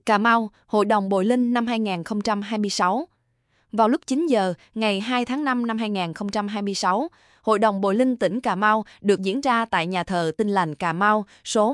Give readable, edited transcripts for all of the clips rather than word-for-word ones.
Cà Mau, Hội đồng Bồi Linh năm 2026. Vào lúc 9 giờ, ngày 2 tháng 5 năm 2026, Hội đồng Bồi Linh tỉnh Cà Mau được diễn ra tại nhà thờ Tin Lành Cà Mau, số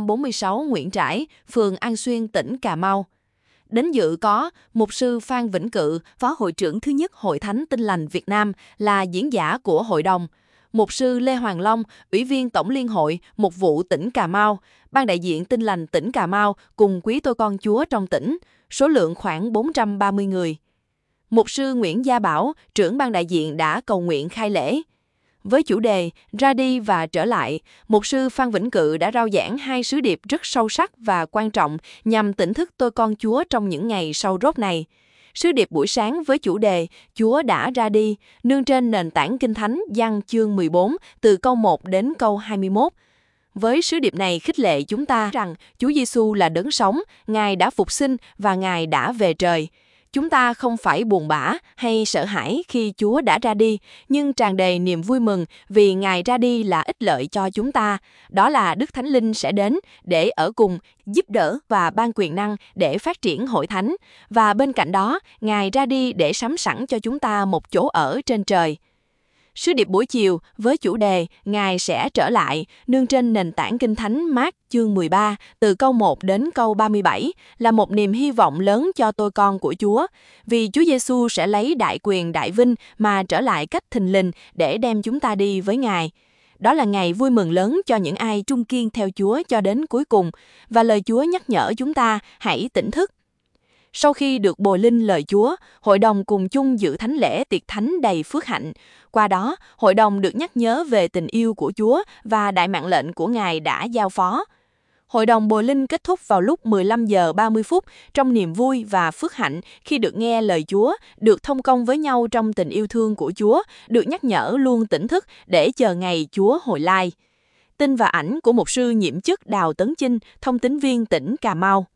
146 Nguyễn Trãi, phường An Xuyên, tỉnh Cà Mau. Đến dự có Mục sư Phan Vĩnh Cự, Phó Hội trưởng thứ nhất Hội Thánh Tin Lành Việt Nam, là diễn giả của hội đồng. Mục sư Lê Hoàng Long, Ủy viên Tổng Liên hội Mục vụ tỉnh Cà Mau, Ban đại diện Tin Lành tỉnh Cà Mau cùng quý tôi con Chúa trong tỉnh, số lượng khoảng 430 người. Mục sư Nguyễn Gia Bảo, trưởng ban đại diện đã cầu nguyện khai lễ. Với chủ đề Ra đi và trở lại, Mục sư Phan Vĩnh Cự đã rao giảng 2 sứ điệp rất sâu sắc và quan trọng nhằm tỉnh thức tôi con Chúa trong những ngày sau rốt này. Sứ điệp buổi sáng với chủ đề Chúa đã ra đi, nương trên nền tảng Kinh Thánh Giăng chương 14 từ câu 1 đến câu 21. Với sứ điệp này khích lệ chúng ta rằng Chúa Giêsu là đấng sống, Ngài đã phục sinh và Ngài đã về trời. Chúng ta không phải buồn bã hay sợ hãi khi Chúa đã ra đi, nhưng tràn đầy niềm vui mừng vì Ngài ra đi là ích lợi cho chúng ta. Đó là Đức Thánh Linh sẽ đến để ở cùng, giúp đỡ và ban quyền năng để phát triển hội thánh. Và bên cạnh đó, Ngài ra đi để sắm sẵn cho chúng ta một chỗ ở trên trời. Sứ điệp buổi chiều với chủ đề Ngài sẽ trở lại, nương trên nền tảng Kinh Thánh Mác chương 13 từ câu 1 đến câu 37 là một niềm hy vọng lớn cho tôi con của Chúa, vì Chúa Giêsu sẽ lấy đại quyền đại vinh mà trở lại cách thình lình để đem chúng ta đi với Ngài. Đó là ngày vui mừng lớn cho những ai trung kiên theo Chúa cho đến cuối cùng, và lời Chúa nhắc nhở chúng ta hãy tỉnh thức. Sau khi được bồi linh lời Chúa, hội đồng cùng chung dự thánh lễ tiệc thánh đầy phước hạnh. Qua đó, hội đồng được nhắc nhớ về tình yêu của Chúa và đại mạng lệnh của Ngài đã giao phó. Hội đồng bồi linh kết thúc vào lúc 15 giờ 30 phút trong niềm vui và phước hạnh khi được nghe lời Chúa, được thông công với nhau trong tình yêu thương của Chúa, được nhắc nhở luôn tỉnh thức để chờ ngày Chúa hồi lai. Tin và ảnh của mục sư nhiệm chức Đào Tấn Chinh, thông tín viên tỉnh Cà Mau.